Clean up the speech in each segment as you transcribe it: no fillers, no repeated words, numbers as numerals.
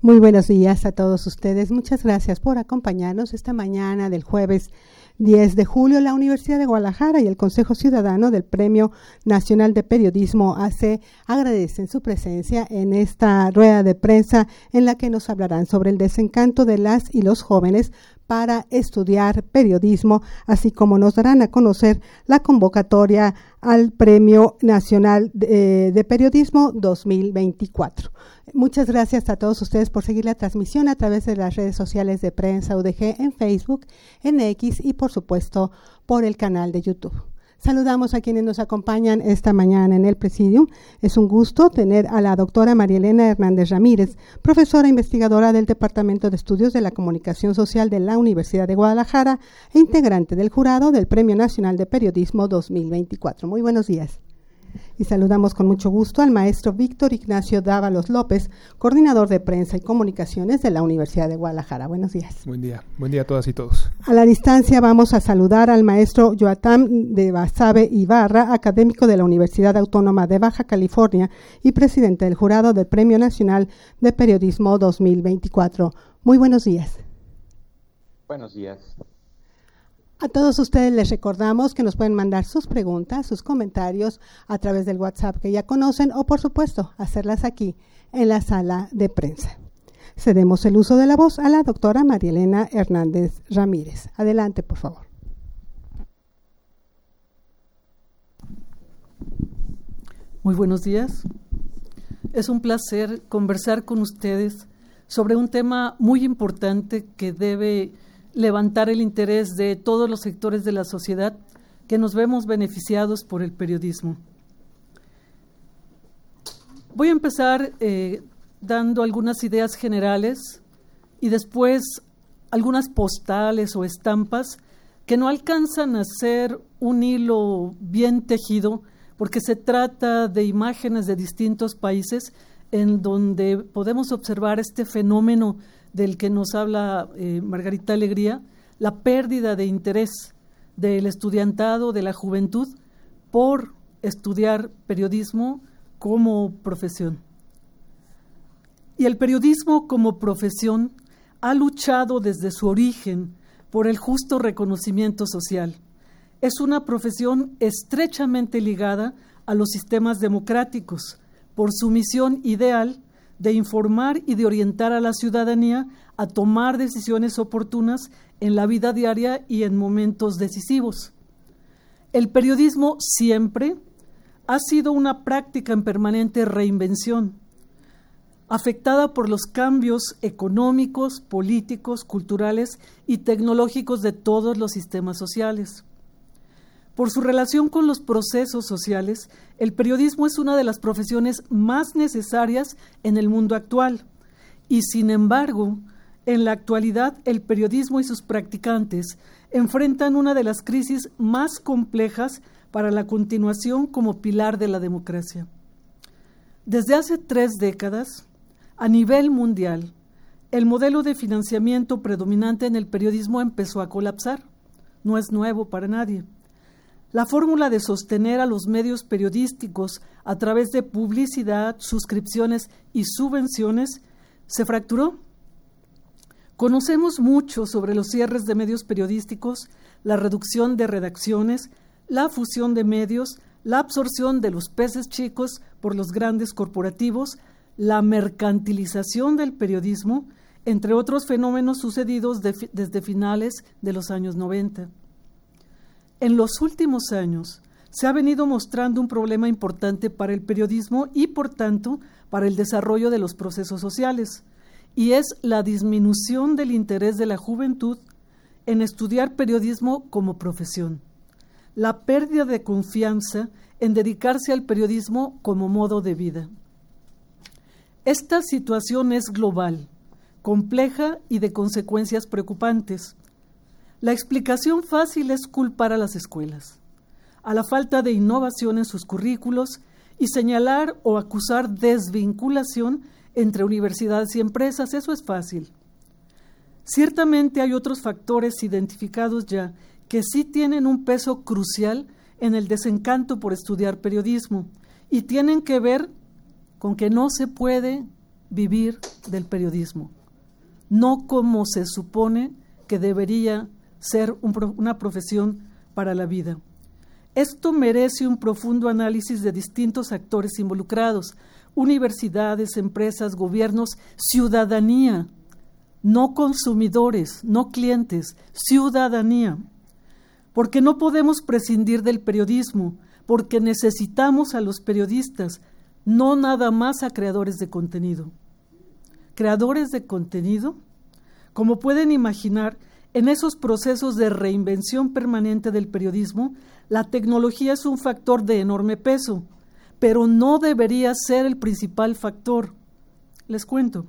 Muy buenos días a todos ustedes. Muchas gracias por acompañarnos esta mañana del jueves 10 de julio. La Universidad de Guadalajara y el Consejo Ciudadano del Premio Nacional de Periodismo AC agradecen su presencia en esta rueda de prensa en la que nos hablarán sobre el desencanto de las y los jóvenes para estudiar periodismo, así como nos darán a conocer la convocatoria al Premio Nacional de Periodismo 2024. Muchas gracias a todos ustedes por seguir la transmisión a través de las redes sociales de Prensa UDG en Facebook, en X y por supuesto por el canal de YouTube. Saludamos a quienes nos acompañan esta mañana en el Presidium. Es un gusto tener a la doctora María Elena Hernández Ramírez, profesora investigadora del Departamento de Estudios de la Comunicación Social de la Universidad de Guadalajara e integrante del jurado del Premio Nacional de Periodismo 2024. Muy buenos días. Y saludamos con mucho gusto al maestro Víctor Ignacio Dávalos López, coordinador de prensa y comunicaciones de la Universidad de Guadalajara. Buenos días. Buen día a todas y todos. A la distancia vamos a saludar al maestro Yoatam de Basabe Ibarra, académico de la Universidad Autónoma de Baja California y presidente del jurado del Premio Nacional de Periodismo 2024. Muy buenos días. Buenos días. A todos ustedes les recordamos que nos pueden mandar sus preguntas, sus comentarios a través del WhatsApp que ya conocen o, por supuesto, hacerlas aquí en la sala de prensa. Cedemos el uso de la voz a la doctora María Elena Hernández Ramírez. Adelante, por favor. Muy buenos días. Es un placer conversar con ustedes sobre un tema muy importante que debe levantar el interés de todos los sectores de la sociedad que nos vemos beneficiados por el periodismo. Voy a empezar dando algunas ideas generales y después algunas postales o estampas que no alcanzan a ser un hilo bien tejido porque se trata de imágenes de distintos países en donde podemos observar este fenómeno del que nos habla Margarita Alegría, la pérdida de interés del estudiantado, de la juventud, por estudiar periodismo como profesión. Y el periodismo como profesión ha luchado desde su origen por el justo reconocimiento social. Es una profesión estrechamente ligada a los sistemas democráticos, por su misión ideal de informar y de orientar a la ciudadanía a tomar decisiones oportunas en la vida diaria y en momentos decisivos. El periodismo siempre ha sido una práctica en permanente reinvención, afectada por los cambios económicos, políticos, culturales y tecnológicos de todos los sistemas sociales. Por su relación con los procesos sociales, el periodismo es una de las profesiones más necesarias en el mundo actual y, sin embargo, en la actualidad el periodismo y sus practicantes enfrentan una de las crisis más complejas para la continuación como pilar de la democracia. Desde hace 3 décadas, a nivel mundial, el modelo de financiamiento predominante en el periodismo empezó a colapsar. No es nuevo para nadie. La fórmula de sostener a los medios periodísticos a través de publicidad, suscripciones y subvenciones se fracturó. Conocemos mucho sobre los cierres de medios periodísticos, la reducción de redacciones, la fusión de medios, la absorción de los peces chicos por los grandes corporativos, la mercantilización del periodismo, entre otros fenómenos sucedidos desde finales de los años 90. En los últimos años se ha venido mostrando un problema importante para el periodismo y, por tanto, para el desarrollo de los procesos sociales, y es la disminución del interés de la juventud en estudiar periodismo como profesión, la pérdida de confianza en dedicarse al periodismo como modo de vida. Esta situación es global, compleja y de consecuencias preocupantes. La explicación fácil es culpar a las escuelas, a la falta de innovación en sus currículos y señalar o acusar desvinculación entre universidades y empresas. Eso es fácil. Ciertamente hay otros factores identificados ya que sí tienen un peso crucial en el desencanto por estudiar periodismo y tienen que ver con que no se puede vivir del periodismo, no como se supone que debería ser una profesión para la vida. Esto merece un profundo análisis de distintos actores involucrados, universidades, empresas, gobiernos, ciudadanía, no consumidores, no clientes, ciudadanía. Porque no podemos prescindir del periodismo, porque necesitamos a los periodistas, no nada más a creadores de contenido. Creadores de contenido, como pueden imaginar, en esos procesos de reinvención permanente del periodismo, la tecnología es un factor de enorme peso, pero no debería ser el principal factor. Les cuento.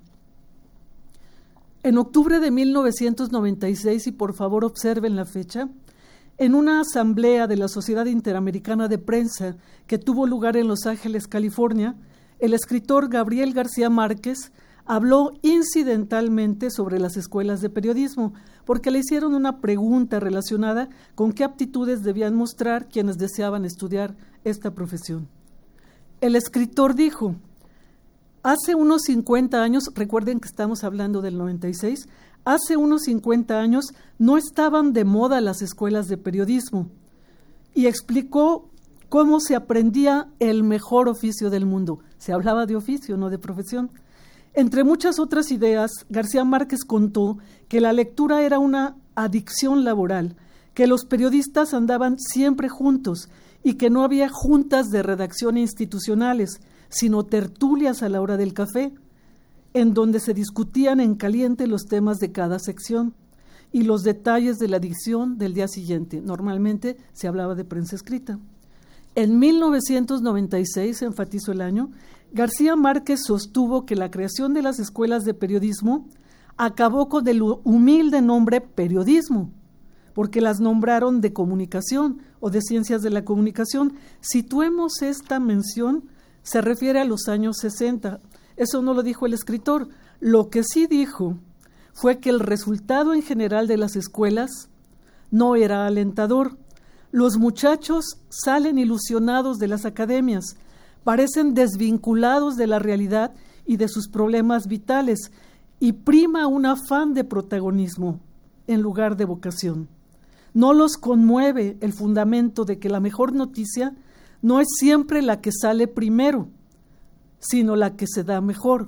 En octubre de 1996, y por favor observen la fecha, en una asamblea de la Sociedad Interamericana de Prensa que tuvo lugar en Los Ángeles, California, el escritor Gabriel García Márquez habló incidentalmente sobre las escuelas de periodismo, porque le hicieron una pregunta relacionada con qué aptitudes debían mostrar quienes deseaban estudiar esta profesión. El escritor dijo: hace unos 50 años, recuerden que estamos hablando del 96, hace unos 50 años no estaban de moda las escuelas de periodismo, y explicó cómo se aprendía el mejor oficio del mundo. Se hablaba de oficio, no de profesión. Entre muchas otras ideas, García Márquez contó que la lectura era una adicción laboral, que los periodistas andaban siempre juntos y que no había juntas de redacción institucionales, sino tertulias a la hora del café, en donde se discutían en caliente los temas de cada sección y los detalles de la edición del día siguiente. Normalmente se hablaba de prensa escrita. En 1996, enfatizó el año, García Márquez sostuvo que la creación de las escuelas de periodismo acabó con el humilde nombre periodismo, porque las nombraron de comunicación o de ciencias de la comunicación. Situemos esta mención, se refiere a los años 60. Eso no lo dijo el escritor. Lo que sí dijo fue que el resultado en general de las escuelas no era alentador. Los muchachos salen ilusionados de las academias, parecen desvinculados de la realidad y de sus problemas vitales, y prima un afán de protagonismo en lugar de vocación. No los conmueve el fundamento de que la mejor noticia no es siempre la que sale primero, sino la que se da mejor.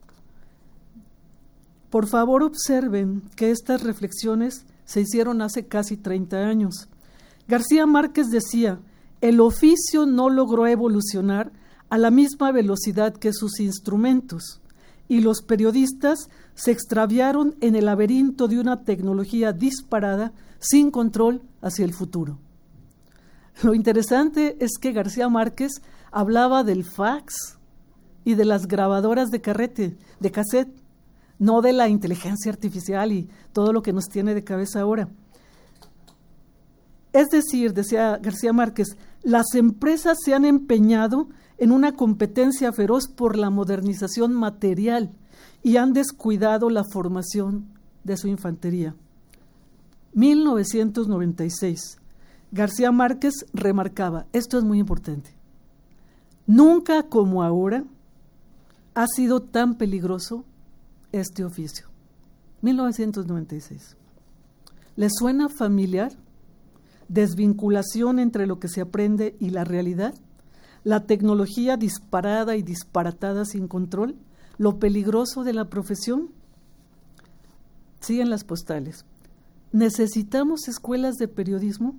Por favor, observen que estas reflexiones se hicieron hace casi 30 años. García Márquez decía: el oficio no logró evolucionar a la misma velocidad que sus instrumentos, y los periodistas se extraviaron en el laberinto de una tecnología disparada sin control hacia el futuro. Lo interesante es que García Márquez hablaba del fax y de las grabadoras de cassette, no de la inteligencia artificial y todo lo que nos tiene de cabeza ahora. Es decir, decía García Márquez, las empresas se han empeñado en una competencia feroz por la modernización material y han descuidado la formación de su infantería. 1996. García Márquez remarcaba, esto es muy importante: nunca como ahora ha sido tan peligroso este oficio. 1996. ¿Les suena familiar? Desvinculación entre lo que se aprende y la realidad, la tecnología disparada y disparatada sin control, lo peligroso de la profesión. Siguen las postales. ¿Necesitamos escuelas de periodismo?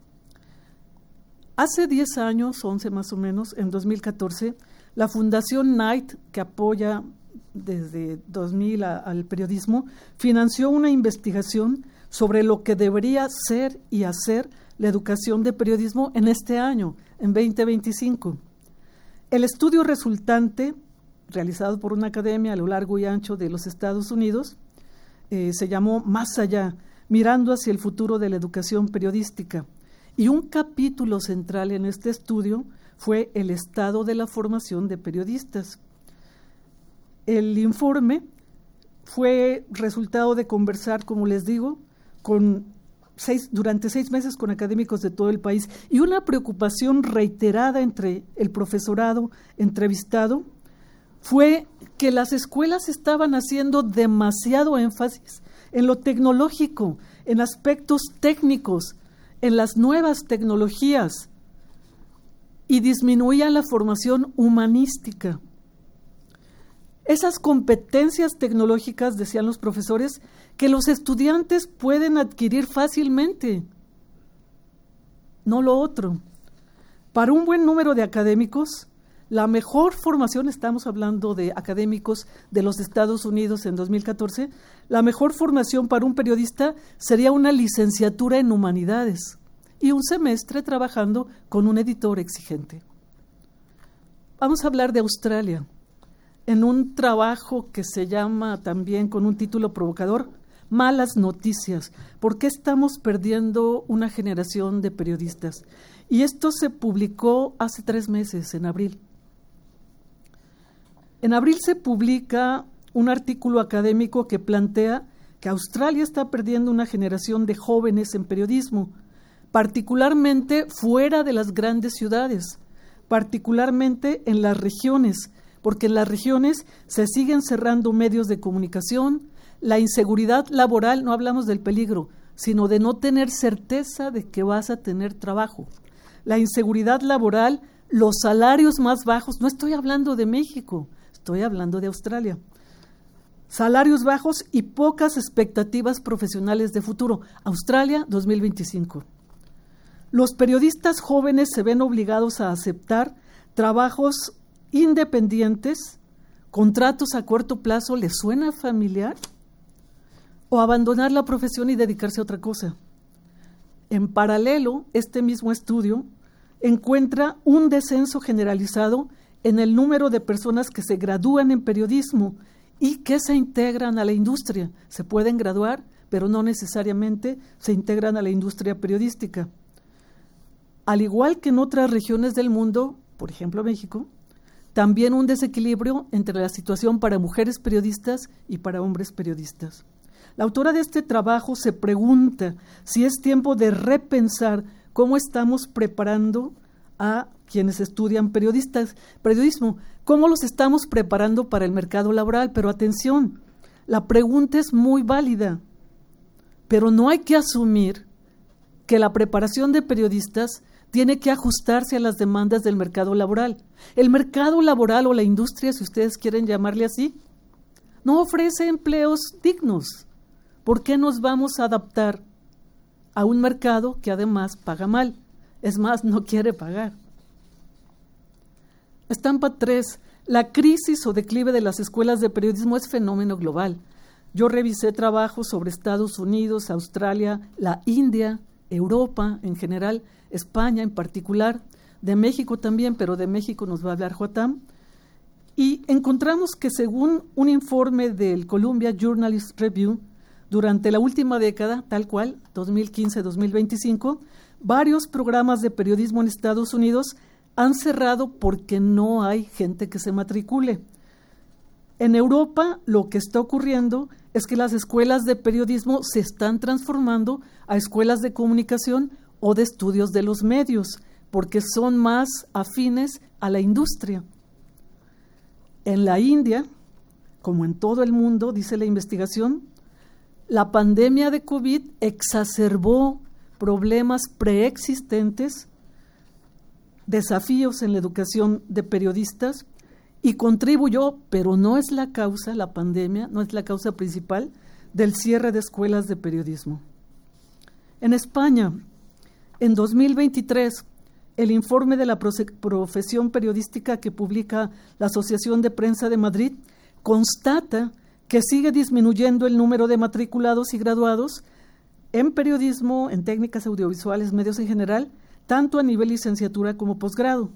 Hace 10 años, 11 más o menos, en 2014, la Fundación Knight, que apoya desde 2000 al periodismo, financió una investigación sobre lo que debería ser y hacer la educación de periodismo en este año, en 2025. El estudio resultante, realizado por una academia a lo largo y ancho de los Estados Unidos, se llamó Más allá, mirando hacia el futuro de la educación periodística. Y un capítulo central en este estudio fue el estado de la formación de periodistas. El informe fue resultado de conversar, como les digo, durante 6 meses con académicos de todo el país, y una preocupación reiterada entre el profesorado entrevistado fue que las escuelas estaban haciendo demasiado énfasis en lo tecnológico, en aspectos técnicos, en las nuevas tecnologías, y disminuía la formación humanística. Esas competencias tecnológicas, decían los profesores, que los estudiantes pueden adquirir fácilmente, no lo otro. Para un buen número de académicos, la mejor formación, estamos hablando de académicos de los Estados Unidos en 2014, la mejor formación para un periodista sería una licenciatura en humanidades y un semestre trabajando con un editor exigente. Vamos a hablar de Australia, en un trabajo que se llama también con un título provocador, Malas noticias. ¿Por qué estamos perdiendo una generación de periodistas? Y esto se publicó hace 3 meses, en abril. En abril se publica un artículo académico que plantea que Australia está perdiendo una generación de jóvenes en periodismo, particularmente fuera de las grandes ciudades, particularmente en las regiones, porque en las regiones se siguen cerrando medios de comunicación. La inseguridad laboral, no hablamos del peligro, sino de no tener certeza de que vas a tener trabajo. La inseguridad laboral, los salarios más bajos, no estoy hablando de México, estoy hablando de Australia. Salarios bajos y pocas expectativas profesionales de futuro. Australia, 2025. Los periodistas jóvenes se ven obligados a aceptar trabajos independientes, contratos a corto plazo. ¿Les suena familiar? O abandonar la profesión y dedicarse a otra cosa. En paralelo, este mismo estudio encuentra un descenso generalizado en el número de personas que se gradúan en periodismo y que se integran a la industria. Se pueden graduar, pero no necesariamente se integran a la industria periodística. Al igual que en otras regiones del mundo, por ejemplo México, también un desequilibrio entre la situación para mujeres periodistas y para hombres periodistas. La autora de este trabajo se pregunta si es tiempo de repensar cómo estamos preparando a quienes estudian periodismo, cómo los estamos preparando para el mercado laboral. Pero atención, la pregunta es muy válida, pero no hay que asumir que la preparación de periodistas tiene que ajustarse a las demandas del mercado laboral. El mercado laboral o la industria, si ustedes quieren llamarle así, no ofrece empleos dignos. ¿Por qué nos vamos a adaptar a un mercado que además paga mal? Es más, no quiere pagar. Estampa 3. La crisis o declive de las escuelas de periodismo es fenómeno global. Yo revisé trabajos sobre Estados Unidos, Australia, la India, Europa en general, España en particular, de México también, pero de México nos va a hablar Joatam. Y encontramos que según un informe del Columbia Journalist Review, durante la última década, tal cual, 2015-2025, varios programas de periodismo en Estados Unidos han cerrado porque no hay gente que se matricule. En Europa, lo que está ocurriendo es que las escuelas de periodismo se están transformando a escuelas de comunicación o de estudios de los medios, porque son más afines a la industria. En la India, como en todo el mundo, dice la investigación, la pandemia de COVID exacerbó problemas preexistentes, desafíos en la educación de periodistas y contribuyó, pero no es la causa, la pandemia no es la causa principal del cierre de escuelas de periodismo. En España, en 2023, el informe de la profesión periodística que publica la Asociación de Prensa de Madrid constata que sigue disminuyendo el número de matriculados y graduados en periodismo, en técnicas audiovisuales, medios en general, tanto a nivel licenciatura como posgrado.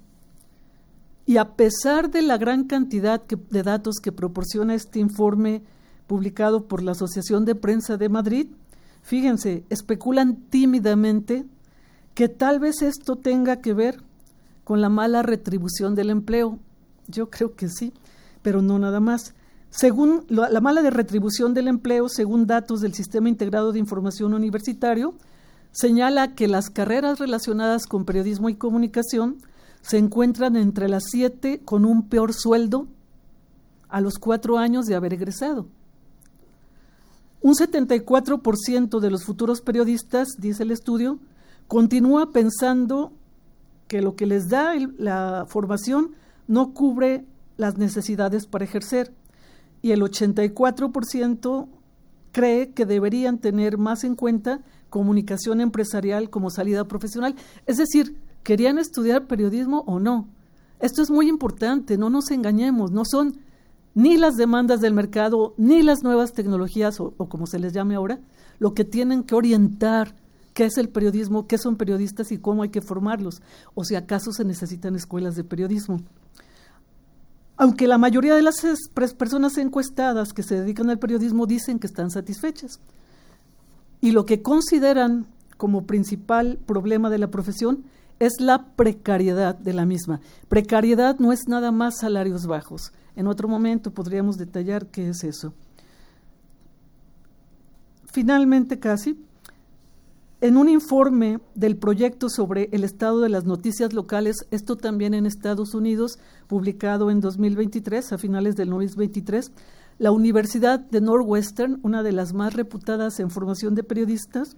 Y a pesar de la gran cantidad de datos que proporciona este informe publicado por la Asociación de Prensa de Madrid, fíjense, especulan tímidamente que tal vez esto tenga que ver con la mala retribución del empleo. Yo creo que sí, pero no nada más. Según la mala retribución del empleo, según datos del Sistema Integrado de Información Universitario, señala que las carreras relacionadas con periodismo y comunicación se encuentran entre las 7 con un peor sueldo a los 4 años de haber egresado. Un 74% de los futuros periodistas, dice el estudio, continúa pensando que lo que les da la formación no cubre las necesidades para ejercer, y el 84% cree que deberían tener más en cuenta comunicación empresarial como salida profesional. Es decir, ¿querían estudiar periodismo o no? Esto es muy importante, no nos engañemos, no son ni las demandas del mercado, ni las nuevas tecnologías, o como se les llame ahora, lo que tienen que orientar qué es el periodismo, qué son periodistas y cómo hay que formarlos, o si acaso se necesitan escuelas de periodismo. Aunque la mayoría de las personas encuestadas que se dedican al periodismo dicen que están satisfechas. Y lo que consideran como principal problema de la profesión es la precariedad de la misma. Precariedad no es nada más salarios bajos. En otro momento podríamos detallar qué es eso. Finalmente, casi, en un informe del proyecto sobre el estado de las noticias locales, esto también en Estados Unidos, publicado en 2023, a finales del 2023, la Universidad de Northwestern, una de las más reputadas en formación de periodistas,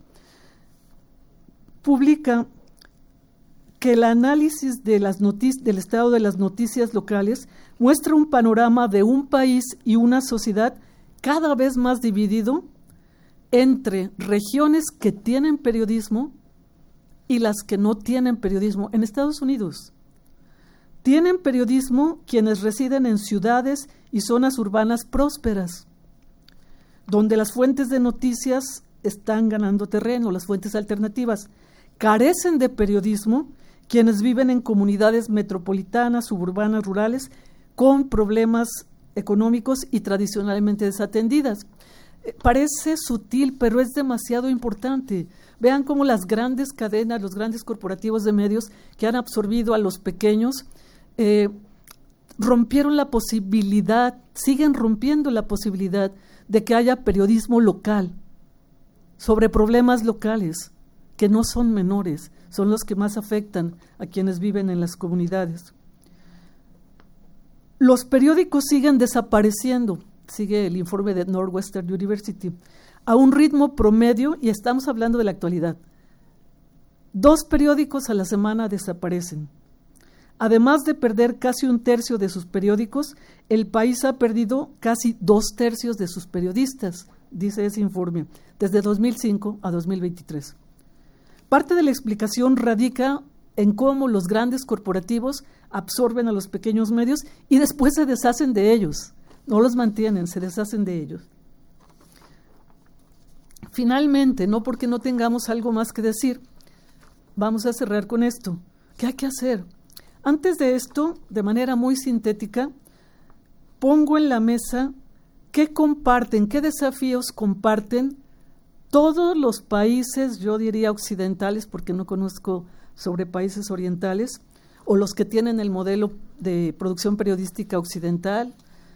publica que el análisis de del estado de las noticias locales muestra un panorama de un país y una sociedad cada vez más dividido entre regiones que tienen periodismo y las que no tienen periodismo. En Estados Unidos tienen periodismo quienes residen en ciudades y zonas urbanas prósperas, donde las fuentes de noticias están ganando terreno, las fuentes alternativas. Carecen de periodismo quienes viven en comunidades metropolitanas, suburbanas, rurales, con problemas económicos y tradicionalmente desatendidas. Parece sutil, pero es demasiado importante. Vean cómo las grandes cadenas, los grandes corporativos de medios que han absorbido a los pequeños, rompieron la posibilidad, siguen rompiendo la posibilidad de que haya periodismo local sobre problemas locales que no son menores, son los que más afectan a quienes viven en las comunidades. Los periódicos siguen desapareciendo, sigue el informe de Northwestern University, a un ritmo promedio, y estamos hablando de la actualidad. 2 periódicos a la semana desaparecen. Además de perder casi 1/3 de sus periódicos, el país ha perdido casi 2/3 de sus periodistas, dice ese informe, desde 2005 a 2023. Parte de la explicación radica en cómo los grandes corporativos absorben a los pequeños medios y después se deshacen de ellos. No los mantienen, se deshacen de ellos. Finalmente, no porque no tengamos algo más que decir, vamos a cerrar con esto. ¿Qué hay que hacer? Antes de esto, de manera muy sintética, pongo en la mesa qué comparten, qué desafíos comparten todos los países, yo diría occidentales, porque no conozco sobre países orientales, o los que tienen el modelo de producción periodística occidental.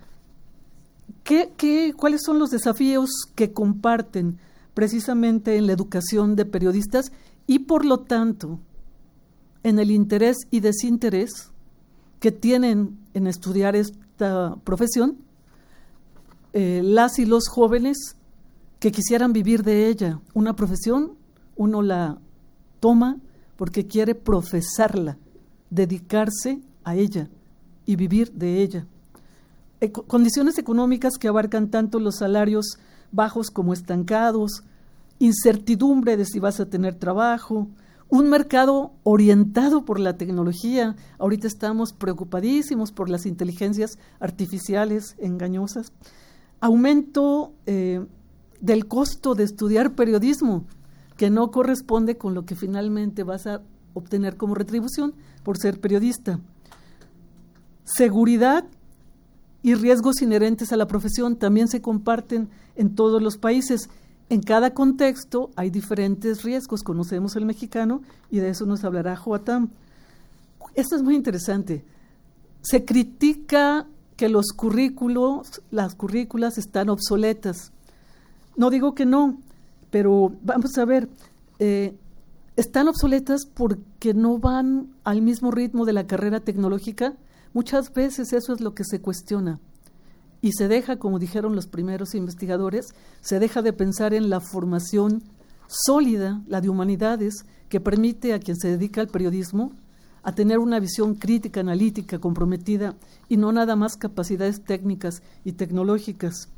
¿Cuáles son los desafíos que comparten precisamente en la educación de periodistas y, por lo tanto, en el interés y desinterés que tienen en estudiar esta profesión las y los jóvenes que quisieran vivir de ella? Una profesión, uno la toma porque quiere profesarla, dedicarse a ella y vivir de ella. Condiciones económicas que abarcan tanto los salarios bajos como estancados, incertidumbre de si vas a tener trabajo, un mercado orientado por la tecnología. Ahorita estamos preocupadísimos por las inteligencias artificiales engañosas. Aumento del costo de estudiar periodismo, que no corresponde con lo que finalmente vas a obtener como retribución por ser periodista. Seguridad y riesgos inherentes a la profesión también se comparten en todos los países. En cada contexto hay diferentes riesgos, conocemos el mexicano y de eso nos hablará Joatam. Esto es muy interesante. Se critica que las currículas están obsoletas. No digo que no, pero vamos a ver, están obsoletas porque no van al mismo ritmo de la carrera tecnológica. Muchas veces eso es lo que se cuestiona. y se deja, como dijeron los primeros investigadores, se deja de pensar en la formación sólida, la de humanidades, que permite a quien se dedica al periodismo a tener una visión crítica, analítica, comprometida, y no nada más capacidades técnicas y tecnológicas.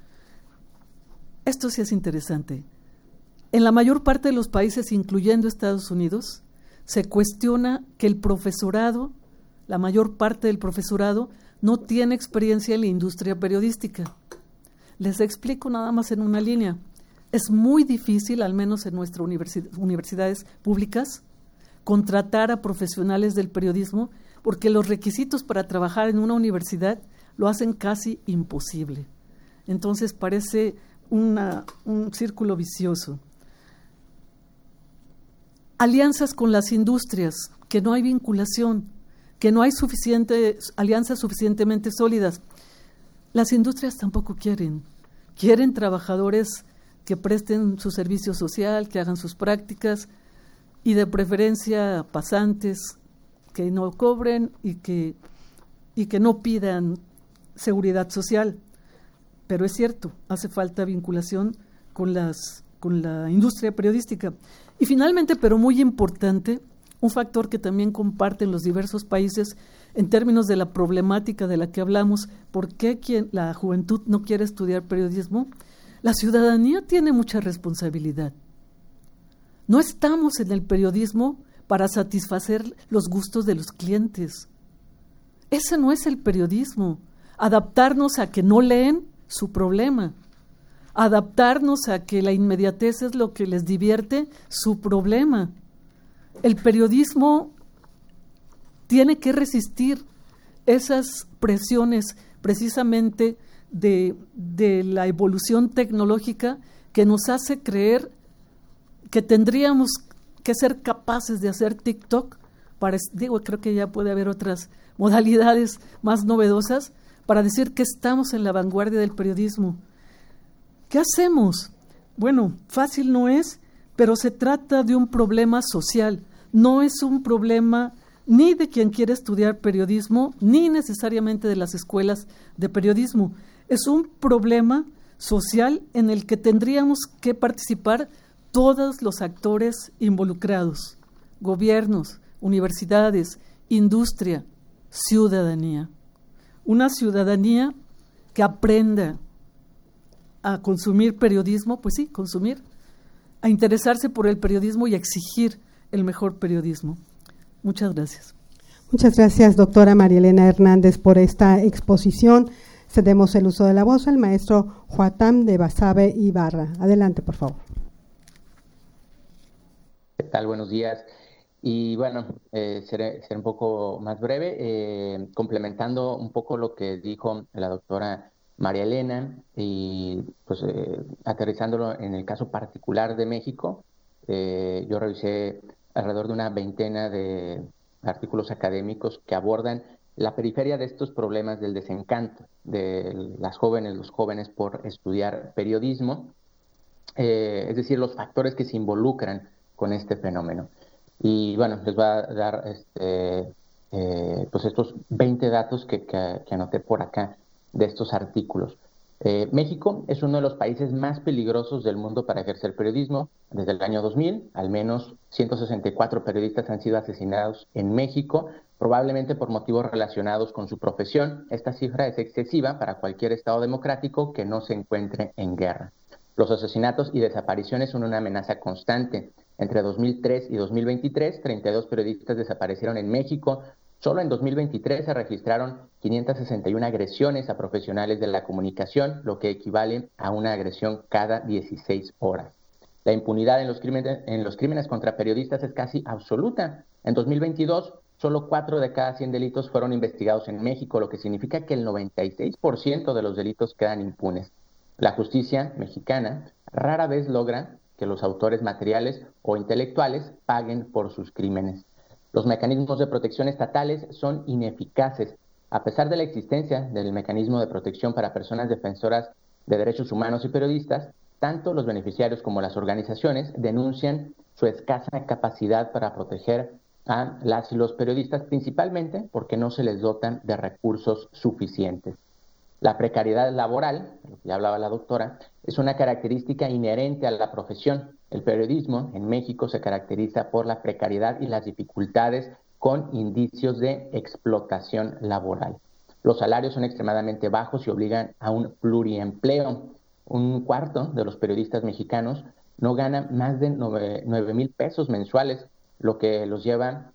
Esto sí es interesante. En la mayor parte de los países, incluyendo Estados Unidos, se cuestiona que el profesorado, la mayor parte del profesorado, no tiene experiencia en la industria periodística. Les explico nada más en una línea. Es muy difícil, al menos en nuestras universidades públicas, contratar a profesionales del periodismo, porque los requisitos para trabajar en una universidad lo hacen casi imposible. Entonces parece un círculo vicioso. Alianzas con las industrias, que no hay vinculación, que no hay alianzas suficientemente sólidas. Las industrias tampoco quieren trabajadores que presten su servicio social, que hagan sus prácticas, y de preferencia pasantes que no cobren y que no pidan seguridad social. Pero es cierto, hace falta vinculación con la industria periodística. Y finalmente, pero muy importante, un factor que también comparten los diversos países en términos de la problemática de la que hablamos, ¿por qué la juventud no quiere estudiar periodismo? La ciudadanía tiene mucha responsabilidad. No estamos en el periodismo para satisfacer los gustos de los clientes. Ese no es el periodismo. Adaptarnos a que no leen, su problema. Adaptarnos a que la inmediatez es lo que les divierte, su problema. El periodismo tiene que resistir esas presiones precisamente de la evolución tecnológica que nos hace creer que tendríamos que ser capaces de hacer TikTok, creo que ya puede haber otras modalidades más novedosas para decir que estamos en la vanguardia del periodismo. ¿Qué hacemos? Bueno, fácil no es, pero se trata de un problema social, no es un problema ni de quien quiere estudiar periodismo, ni necesariamente de las escuelas de periodismo. Es un problema social en el que tendríamos que participar todos los actores involucrados: gobiernos, universidades, industria, ciudadanía. Una ciudadanía que aprenda a consumir periodismo, pues sí, consumir, a interesarse por el periodismo y a exigir el mejor periodismo. Muchas gracias. Muchas gracias, doctora María Elena Hernández, por esta exposición. Cedemos el uso de la voz al maestro Joatam de Basabe Ibarra. Adelante, por favor. ¿Qué tal? Buenos días. Y bueno, seré un poco más breve, complementando un poco lo que dijo la doctora María Elena y pues aterrizándolo en el caso particular de México. Yo revisé alrededor de una veintena de artículos académicos que abordan la periferia de estos problemas del desencanto de los jóvenes por estudiar periodismo, es decir, los factores que se involucran con este fenómeno. Y bueno, les voy a dar pues estos 20 datos que anoté por acá de estos artículos. México es uno de los países más peligrosos del mundo para ejercer periodismo. Desde el año 2000, al menos 164 periodistas han sido asesinados en México, probablemente por motivos relacionados con su profesión. Esta cifra es excesiva para cualquier estado democrático que no se encuentre en guerra. Los asesinatos y desapariciones son una amenaza constante. Entre 2003 y 2023, 32 periodistas desaparecieron en México. Solo en 2023 se registraron 561 agresiones a profesionales de la comunicación, lo que equivale a una agresión cada 16 horas. La impunidad en los crímenes contra periodistas es casi absoluta. En 2022, solo 4 de cada 100 delitos fueron investigados en México, lo que significa que el 96% de los delitos quedan impunes. La justicia mexicana rara vez logra que los autores materiales o intelectuales paguen por sus crímenes. Los mecanismos de protección estatales son ineficaces. A pesar de la existencia del mecanismo de protección para personas defensoras de derechos humanos y periodistas, tanto los beneficiarios como las organizaciones denuncian su escasa capacidad para proteger a las y los periodistas, principalmente porque no se les dotan de recursos suficientes. La precariedad laboral, de lo que ya hablaba la doctora, es una característica inherente a la profesión. El periodismo en México se caracteriza por la precariedad y las dificultades con indicios de explotación laboral. Los salarios son extremadamente bajos y obligan a un pluriempleo. Un cuarto de los periodistas mexicanos no ganan más de 9,000 pesos mensuales, lo que los lleva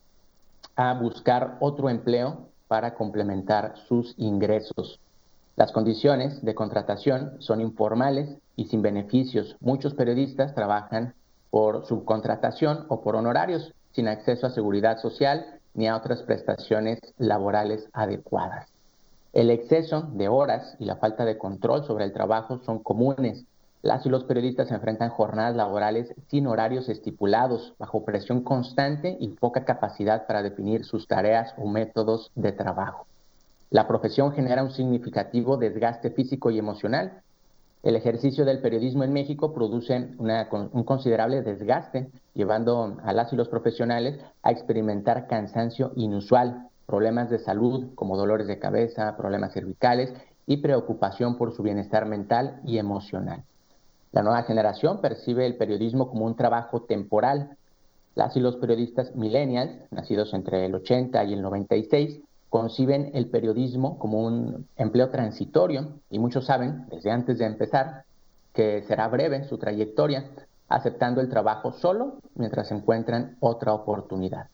a buscar otro empleo para complementar sus ingresos. Las condiciones de contratación son informales y sin beneficios. Muchos periodistas trabajan por subcontratación o por honorarios, sin acceso a seguridad social ni a otras prestaciones laborales adecuadas. El exceso de horas y la falta de control sobre el trabajo son comunes. Las y los periodistas enfrentan jornadas laborales sin horarios estipulados, bajo presión constante y poca capacidad para definir sus tareas o métodos de trabajo. La profesión genera un significativo desgaste físico y emocional. El ejercicio del periodismo en México produce un considerable desgaste, llevando a las y los profesionales a experimentar cansancio inusual, problemas de salud como dolores de cabeza, problemas cervicales y preocupación por su bienestar mental y emocional. La nueva generación percibe el periodismo como un trabajo temporal. Las y los periodistas millennials, nacidos entre el 80 y el 96, conciben el periodismo como un empleo transitorio y muchos saben, desde antes de empezar, que será breve su trayectoria, aceptando el trabajo solo mientras encuentran otra oportunidad.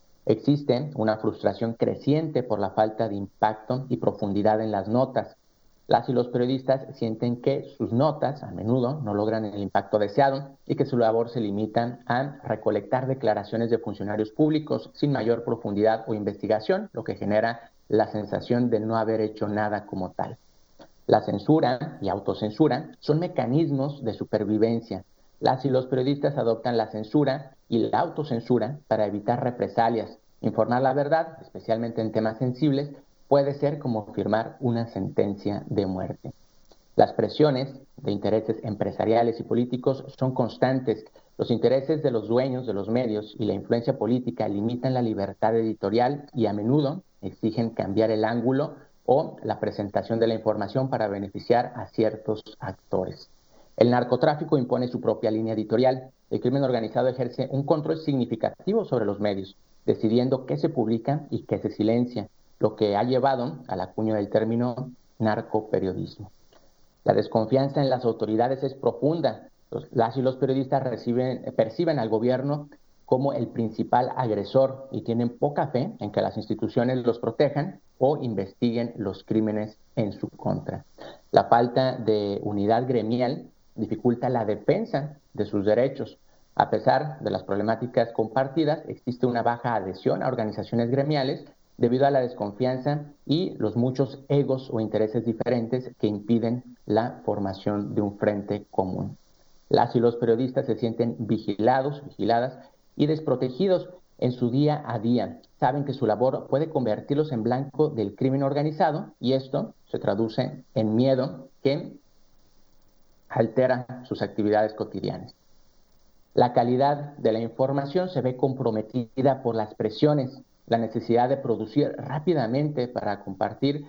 Existe una frustración creciente por la falta de impacto y profundidad en las notas. Las y los periodistas sienten que sus notas a menudo no logran el impacto deseado y que su labor se limita a recolectar declaraciones de funcionarios públicos sin mayor profundidad o investigación, lo que genera la sensación de no haber hecho nada como tal. La censura y autocensura son mecanismos de supervivencia. Las y los periodistas adoptan la censura y la autocensura para evitar represalias. Informar la verdad, especialmente en temas sensibles, puede ser como firmar una sentencia de muerte. Las presiones de intereses empresariales y políticos son constantes. Los intereses de los dueños de los medios y la influencia política limitan la libertad editorial y a menudo exigen cambiar el ángulo o la presentación de la información para beneficiar a ciertos actores. El narcotráfico impone su propia línea editorial. El crimen organizado ejerce un control significativo sobre los medios, decidiendo qué se publica y qué se silencia, lo que ha llevado al acuño del término narcoperiodismo. La desconfianza en las autoridades es profunda. Las y los periodistas perciben al gobierno como el principal agresor y tienen poca fe en que las instituciones los protejan o investiguen los crímenes en su contra. La falta de unidad gremial dificulta la defensa de sus derechos. A pesar de las problemáticas compartidas, existe una baja adhesión a organizaciones gremiales debido a la desconfianza y los muchos egos o intereses diferentes que impiden la formación de un frente común. Las y los periodistas se sienten vigiladas y desprotegidos en su día a día. Saben que su labor puede convertirlos en blanco del crimen organizado y esto se traduce en miedo que altera sus actividades cotidianas. La calidad de la información se ve comprometida por las presiones, la necesidad de producir rápidamente para compartir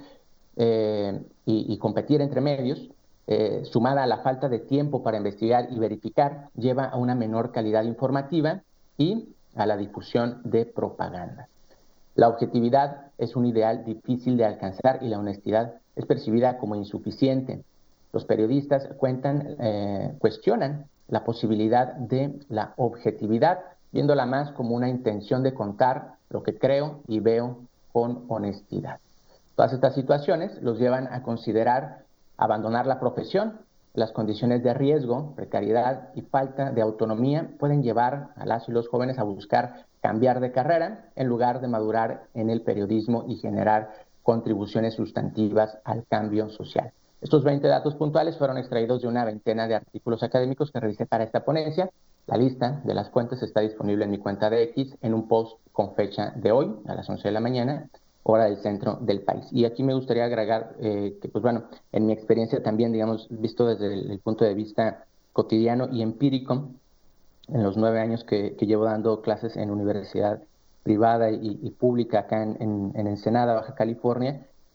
y competir entre medios, sumada a la falta de tiempo para investigar y verificar, lleva a una menor calidad informativa y a la difusión de propaganda. La objetividad es un ideal difícil de alcanzar y la honestidad es percibida como insuficiente. Los periodistas cuestionan la posibilidad de la objetividad, viéndola más como una intención de contar lo que creo y veo con honestidad. Todas estas situaciones los llevan a considerar abandonar la profesión. Las condiciones de riesgo, precariedad y falta de autonomía pueden llevar a las y los jóvenes a buscar cambiar de carrera en lugar de madurar en el periodismo y generar contribuciones sustantivas al cambio social. Estos 20 datos puntuales fueron extraídos de una veintena de artículos académicos que realicé para esta ponencia. La lista de las fuentes está disponible en mi cuenta de X en un post con fecha de hoy, a las 11 de la mañana, hora del centro del país. Y aquí me gustaría agregar que, pues bueno, en mi experiencia también, digamos, visto desde el punto de vista cotidiano y empírico, en los 9 años que llevo dando clases en universidad privada y pública acá en Ensenada, Baja California,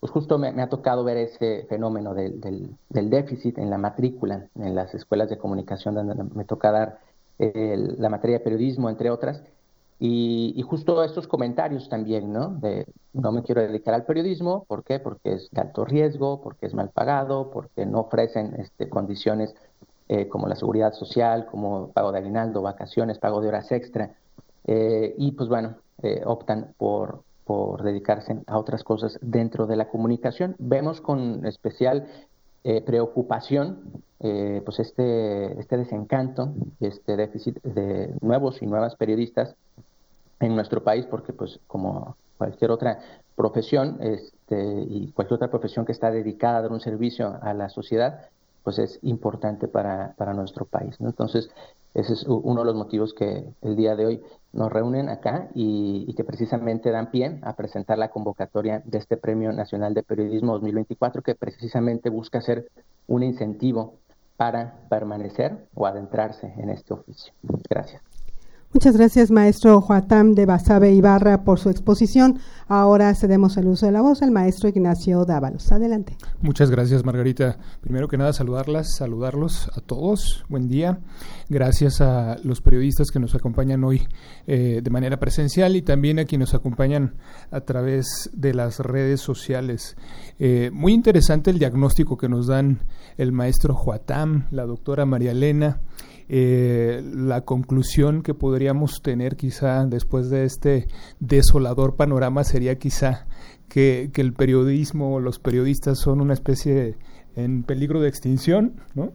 pues justo me ha tocado ver ese fenómeno del déficit en la matrícula en las escuelas de comunicación donde me toca dar la materia de periodismo, entre otras, y justo estos comentarios también, ¿no? De no me quiero dedicar al periodismo, ¿por qué? Porque es de alto riesgo, porque es mal pagado, porque no ofrecen condiciones como la seguridad social, como pago de aguinaldo, vacaciones, pago de horas extra, y pues bueno, optan por dedicarse a otras cosas dentro de la comunicación. Vemos con especial preocupación pues este desencanto, este déficit de nuevos y nuevas periodistas en nuestro país, porque pues como cualquier otra profesión y cualquier otra profesión que está dedicada a dar un servicio a la sociedad, pues es importante para nuestro país, ¿no? Entonces, ese es uno de los motivos que el día de hoy nos reúnen acá y que precisamente dan pie a presentar la convocatoria de este Premio Nacional de Periodismo 2024, que precisamente busca ser un incentivo para permanecer o adentrarse en este oficio. Gracias. Muchas gracias, maestro Joatam de Basabe Ibarra, por su exposición. Ahora cedemos el uso de la voz al maestro Ignacio Dávalos. Adelante. Muchas gracias, Margarita. Primero que nada, saludarlos a todos. Buen día. Gracias a los periodistas que nos acompañan hoy de manera presencial y también a quienes nos acompañan a través de las redes sociales. Muy interesante el diagnóstico que nos dan el maestro Joatam, la doctora María Elena. La conclusión que podríamos tener quizá después de este desolador panorama sería quizá que el periodismo o los periodistas son una especie en peligro de extinción, ¿no?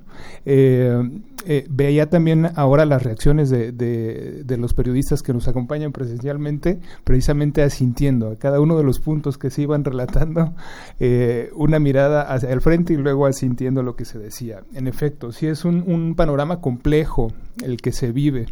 Veía también ahora las reacciones de los periodistas que nos acompañan presencialmente, precisamente asintiendo a cada uno de los puntos que se iban relatando, una mirada hacia el frente y luego asintiendo lo que se decía. En efecto, sí es un panorama complejo el que se vive,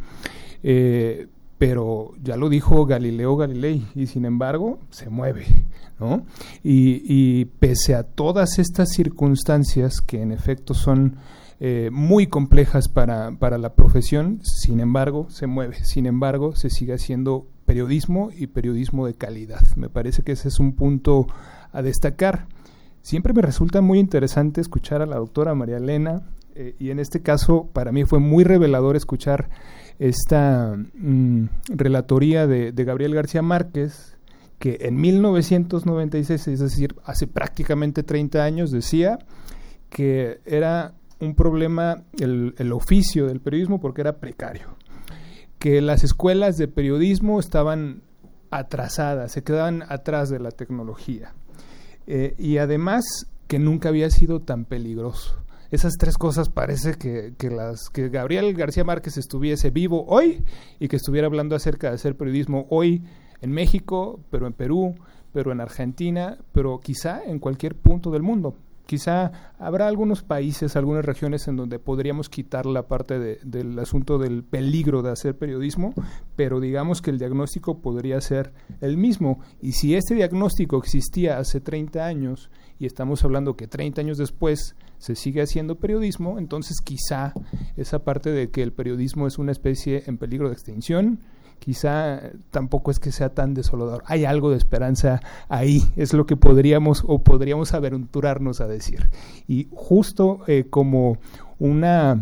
pero ya lo dijo Galileo Galilei, y sin embargo se mueve, ¿no? Y pese a todas estas circunstancias que en efecto son muy complejas para la profesión, sin embargo se mueve, sin embargo se sigue haciendo periodismo y periodismo de calidad. Me parece que ese es un punto a destacar. Siempre me resulta muy interesante escuchar a la doctora María Elena, y en este caso para mí fue muy revelador escuchar esta relatoría de Gabriel García Márquez, que en 1996, es decir, hace prácticamente 30 años, decía que era un problema el oficio del periodismo porque era precario, que las escuelas de periodismo estaban atrasadas, se quedaban atrás de la tecnología, y además que nunca había sido tan peligroso. Esas tres cosas parece que Gabriel García Márquez estuviese vivo hoy y que estuviera hablando acerca de hacer periodismo hoy en México, pero en Perú, pero en Argentina, pero quizá en cualquier punto del mundo. Quizá habrá algunos países, algunas regiones en donde podríamos quitar la parte del asunto del peligro de hacer periodismo, pero digamos que el diagnóstico podría ser el mismo. Y si este diagnóstico existía hace 30 años y estamos hablando que 30 años después se sigue haciendo periodismo, entonces quizá esa parte de que el periodismo es una especie en peligro de extinción, quizá tampoco es que sea tan desolador. Hay algo de esperanza ahí, es lo que podríamos aventurarnos a decir. Y justo como una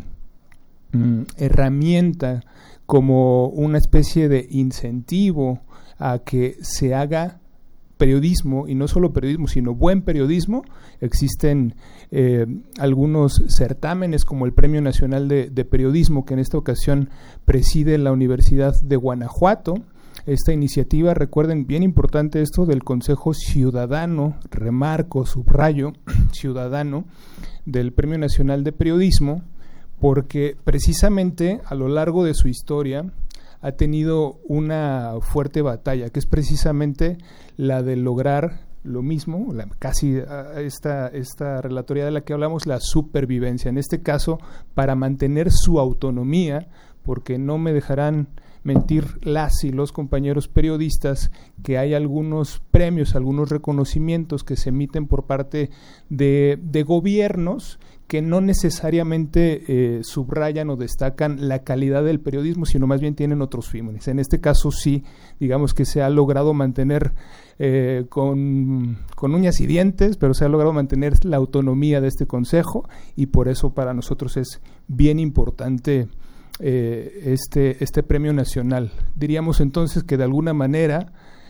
herramienta, como una especie de incentivo a que se haga periodismo, y no solo periodismo, sino buen periodismo, existen algunos certámenes como el Premio Nacional de Periodismo, que en esta ocasión preside la Universidad de Guanajuato. Esta iniciativa, recuerden, bien importante esto del Consejo Ciudadano, remarco, subrayo, ciudadano, del Premio Nacional de Periodismo, porque precisamente a lo largo de su historia ha tenido una fuerte batalla, que es precisamente la de lograr lo mismo, esta relatoría de la que hablamos, la supervivencia, en este caso para mantener su autonomía, porque no me dejarán mentir las y los compañeros periodistas que hay algunos premios, algunos reconocimientos que se emiten por parte de gobiernos que no necesariamente subrayan o destacan la calidad del periodismo, sino más bien tienen otros fines. En este caso sí, digamos que se ha logrado mantener con uñas y dientes, pero se ha logrado mantener la autonomía de este consejo, y por eso para nosotros es bien importante este premio nacional. Diríamos entonces que de alguna manera,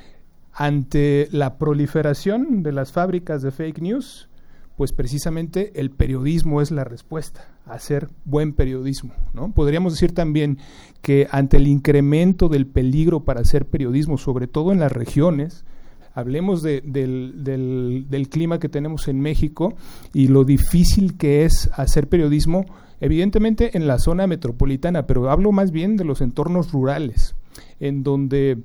ante la proliferación de las fábricas de fake news, pues precisamente el periodismo es la respuesta, hacer buen periodismo, ¿no? Podríamos decir también que ante el incremento del peligro para hacer periodismo, sobre todo en las regiones, hablemos del clima que tenemos en México y lo difícil que es hacer periodismo, evidentemente en la zona metropolitana, pero hablo más bien de los entornos rurales, en donde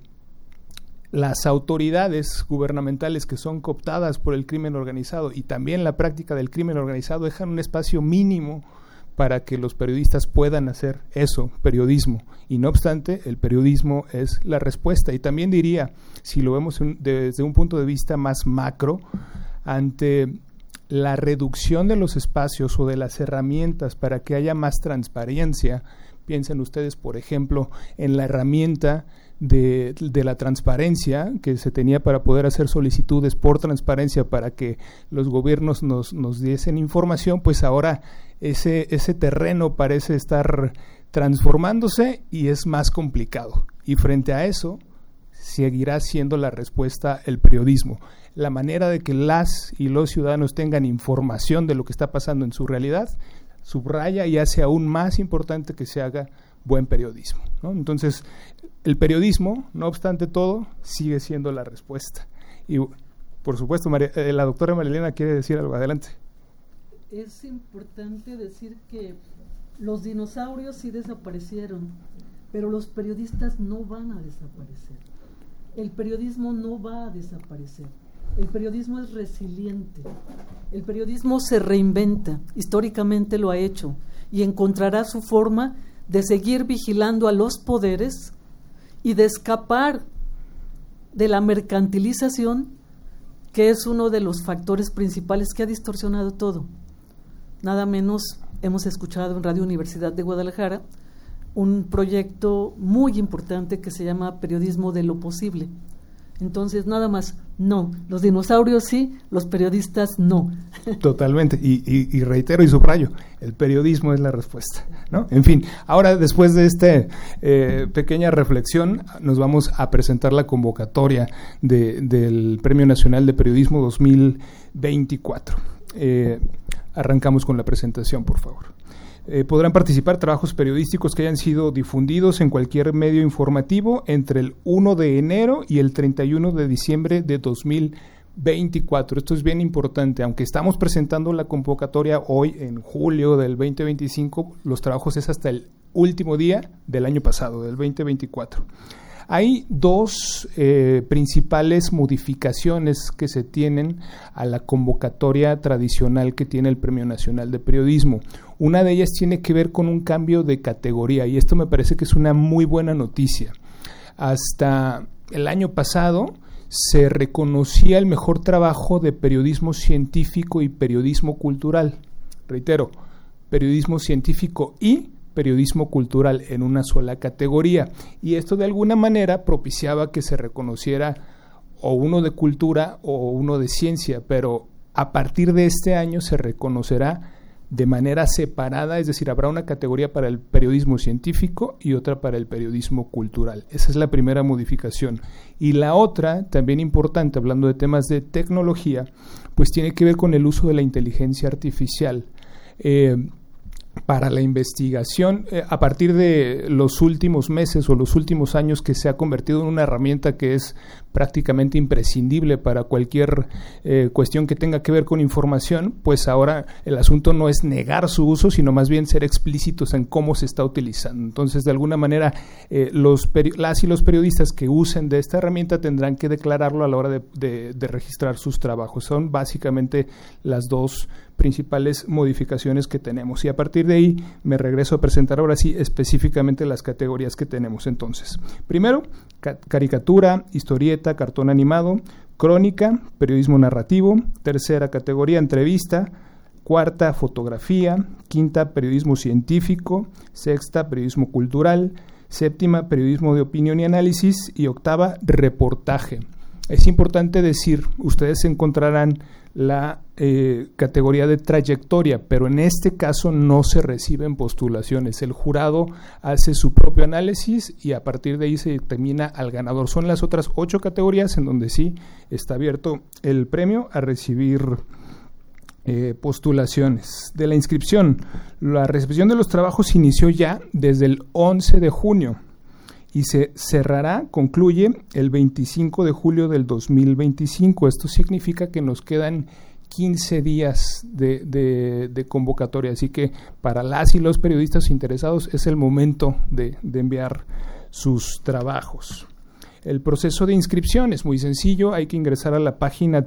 las autoridades gubernamentales que son cooptadas por el crimen organizado y también la práctica del crimen organizado dejan un espacio mínimo para que los periodistas puedan hacer eso, periodismo. Y no obstante, el periodismo es la respuesta. Y también diría, si lo vemos desde un punto de vista más macro, ante la reducción de los espacios o de las herramientas para que haya más transparencia, piensen ustedes, por ejemplo, en la herramienta de la transparencia que se tenía para poder hacer solicitudes por transparencia para que los gobiernos nos diesen información, pues ahora ese terreno parece estar transformándose y es más complicado. Y frente a eso, seguirá siendo la respuesta el periodismo. La manera de que las y los ciudadanos tengan información de lo que está pasando en su realidad subraya y hace aún más importante que se haga buen periodismo, ¿no? Entonces, el periodismo, no obstante todo, sigue siendo la respuesta. Y, por supuesto, la doctora María Elena quiere decir algo. Adelante. Es importante decir que los dinosaurios sí desaparecieron, pero los periodistas no van a desaparecer. El periodismo no va a desaparecer. El periodismo es resiliente. El periodismo se reinventa, históricamente lo ha hecho, y encontrará su forma de seguir vigilando a los poderes y de escapar de la mercantilización, que es uno de los factores principales que ha distorsionado todo. Nada menos hemos escuchado en Radio Universidad de Guadalajara un proyecto muy importante que se llama Periodismo de lo Posible. Entonces, nada más, no. Los dinosaurios sí, los periodistas no. Totalmente. Y reitero y subrayo, el periodismo es la respuesta, ¿no? En fin, ahora después de esta pequeña reflexión, nos vamos a presentar la convocatoria del Premio Nacional de Periodismo 2024. Arrancamos con la presentación, por favor. Podrán participar trabajos periodísticos que hayan sido difundidos en cualquier medio informativo entre el 1 de enero y el 31 de diciembre de 2024. Esto es bien importante. Aunque estamos presentando la convocatoria hoy en julio del 2025, los trabajos es hasta el último día del año pasado, del 2024. Hay dos principales modificaciones que se tienen a la convocatoria tradicional que tiene el Premio Nacional de Periodismo. Una de ellas tiene que ver con un cambio de categoría, y esto me parece que es una muy buena noticia. Hasta el año pasado se reconocía el mejor trabajo de periodismo científico y periodismo cultural. Reitero, periodismo científico y periodismo cultural en una sola categoría, y esto de alguna manera propiciaba que se reconociera o uno de cultura o uno de ciencia, pero a partir de este año se reconocerá de manera separada, es decir, habrá una categoría para el periodismo científico y otra para el periodismo cultural. Esa es la primera modificación. Y la otra, también importante, hablando de temas de tecnología, pues tiene que ver con el uso de la inteligencia artificial. Para la investigación, a partir de los últimos meses o los últimos años, que se ha convertido en una herramienta que es prácticamente imprescindible para cualquier cuestión que tenga que ver con información, pues ahora el asunto no es negar su uso, sino más bien ser explícitos en cómo se está utilizando. Entonces, de alguna manera, las y los periodistas que usen de esta herramienta tendrán que declararlo a la hora de registrar sus trabajos. Son básicamente las dos principales modificaciones que tenemos, y a partir de ahí me regreso a presentar ahora sí específicamente las categorías que tenemos. Entonces, primero, caricatura, historieta, cartón animado, crónica, periodismo narrativo. Tercera categoría, entrevista, cuarta, fotografía, quinta, periodismo científico, sexta, periodismo cultural, séptima, periodismo de opinión y análisis, y octava, reportaje. Es importante decir, ustedes encontrarán la categoría de trayectoria, pero en este caso no se reciben postulaciones. El jurado hace su propio análisis y a partir de ahí se determina al ganador. Son las otras 8 categorías en donde sí está abierto el premio a recibir postulaciones. De la inscripción, la recepción de los trabajos inició ya desde el 11 de junio. Y se cerrará, concluye, el 25 de julio del 2025. Esto significa que nos quedan 15 días de convocatoria. Así que para las y los periodistas interesados es el momento de enviar sus trabajos. El proceso de inscripción es muy sencillo. Hay que ingresar a la página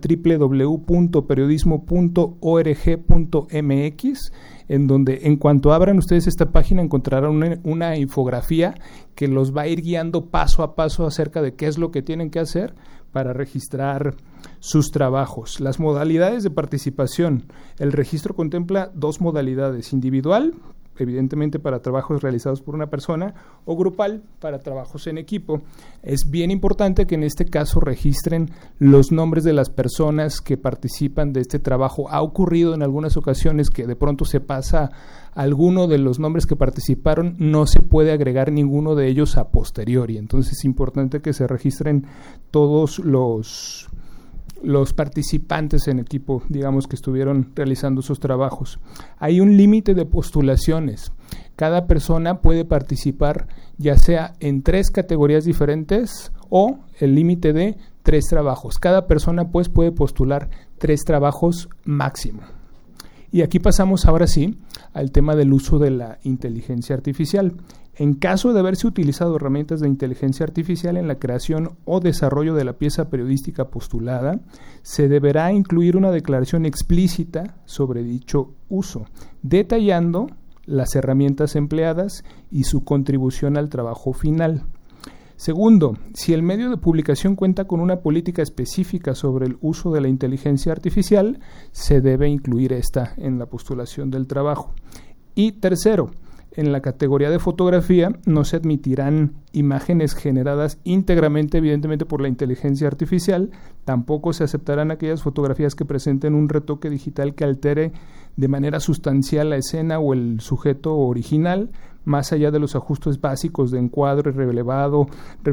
www.periodismo.org.mx, en donde en cuanto abran ustedes esta página encontrarán una infografía que los va a ir guiando paso a paso acerca de qué es lo que tienen que hacer para registrar sus trabajos. Las modalidades de participación. El registro contempla 2 modalidades: individual, evidentemente para trabajos realizados por una persona, o grupal para trabajos en equipo. Es bien importante que en este caso registren los nombres de las personas que participan de este trabajo. Ha ocurrido en algunas ocasiones que de pronto se pasa alguno de los nombres que participaron, no se puede agregar ninguno de ellos a posteriori. Entonces es importante que se registren todos los participantes en equipo, digamos, que estuvieron realizando sus trabajos. Hay un límite de postulaciones. Cada persona puede participar ya sea en 3 categorías diferentes o el límite de 3 trabajos. Cada persona pues puede postular 3 trabajos máximo. Y aquí pasamos ahora sí al tema del uso de la inteligencia artificial. En caso de haberse utilizado herramientas de inteligencia artificial en la creación o desarrollo de la pieza periodística postulada, se deberá incluir una declaración explícita sobre dicho uso, detallando las herramientas empleadas y su contribución al trabajo final. Segundo, si el medio de publicación cuenta con una política específica sobre el uso de la inteligencia artificial, se debe incluir esta en la postulación del trabajo. Y tercero, en la categoría de fotografía no se admitirán imágenes generadas íntegramente, evidentemente, por la inteligencia artificial. Tampoco se aceptarán aquellas fotografías que presenten un retoque digital que altere de manera sustancial la escena o el sujeto original, más allá de los ajustes básicos de encuadre, revelado,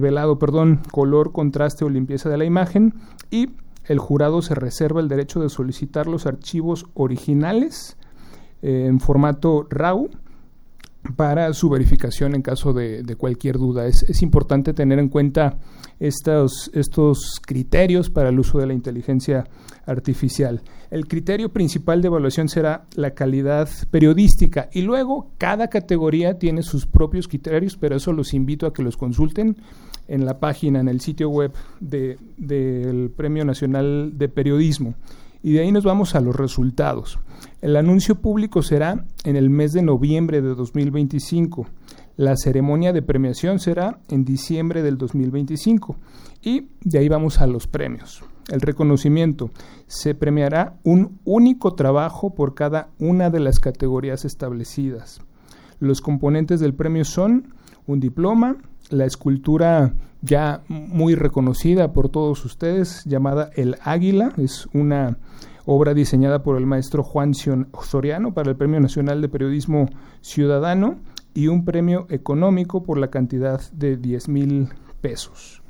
color, contraste o limpieza de la imagen. Y el jurado se reserva el derecho de solicitar los archivos originales en formato RAW para su verificación en caso de cualquier duda. Es importante tener en cuenta estos criterios para el uso de la inteligencia artificial. El criterio principal de evaluación será la calidad periodística y luego cada categoría tiene sus propios criterios, pero eso los invito a que los consulten en la página, en el sitio web del Premio Nacional de Periodismo. Y de ahí nos vamos a los resultados. El anuncio público será en el mes de noviembre de 2025. La ceremonia de premiación será en diciembre del 2025. Y de ahí vamos a los premios. El reconocimiento. Se premiará un único trabajo por cada una de las categorías establecidas. Los componentes del premio son un diploma, la escultura ya muy reconocida por todos ustedes, llamada El Águila, es una obra diseñada por el maestro Juan Soriano para el Premio Nacional de Periodismo Ciudadano, y un premio económico por la cantidad de 10,000 pesos.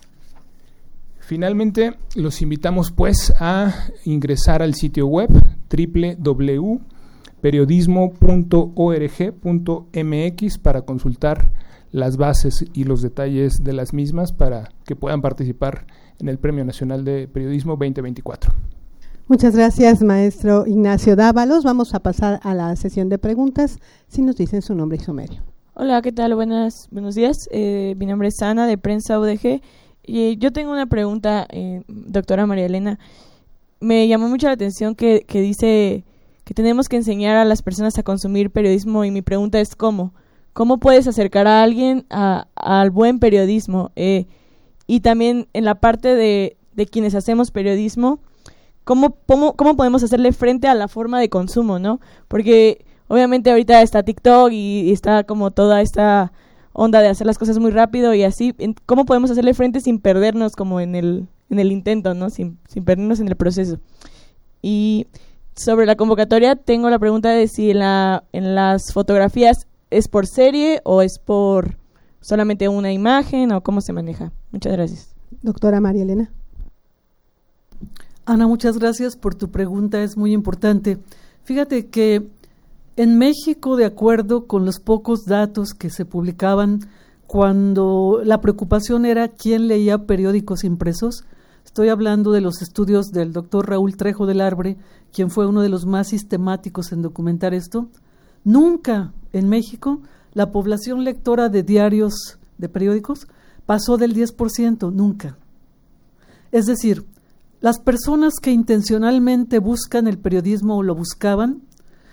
Finalmente, los invitamos pues a ingresar al sitio web www.periodismo.org.mx para consultar las bases y los detalles de las mismas para que puedan participar en el Premio Nacional de Periodismo 2024. Muchas gracias, maestro Ignacio Dávalos. Vamos a pasar a la sesión de preguntas. Si nos dicen su nombre y su medio. Hola, ¿qué tal? Buenos días. Mi nombre es Ana, de Prensa UDG. Y yo tengo una pregunta, doctora María Elena. Me llamó mucho la atención que dice que tenemos que enseñar a las personas a consumir periodismo, y mi pregunta es ¿cómo? ¿Cómo puedes acercar a alguien al buen periodismo? Y también en la parte de quienes hacemos periodismo, ¿cómo podemos hacerle frente a la forma de consumo, ¿no? Porque obviamente ahorita está TikTok y está como toda esta onda de hacer las cosas muy rápido y así. ¿Cómo podemos hacerle frente sin perdernos como en el intento, ¿no? Sin perdernos en el proceso. Y sobre la convocatoria tengo la pregunta de si en las fotografías es por serie o es por solamente una imagen o cómo se maneja. Muchas gracias. Doctora María Elena. Ana, muchas gracias por tu pregunta, es muy importante. Fíjate que en México, de acuerdo con los pocos datos que se publicaban cuando la preocupación era quién leía periódicos impresos, estoy hablando de los estudios del doctor Raúl Trejo del Arbre, quien fue uno de los más sistemáticos en documentar esto, nunca en México la población lectora de diarios, de periódicos, pasó del 10%, nunca. Es decir, las personas que intencionalmente buscan el periodismo o lo buscaban,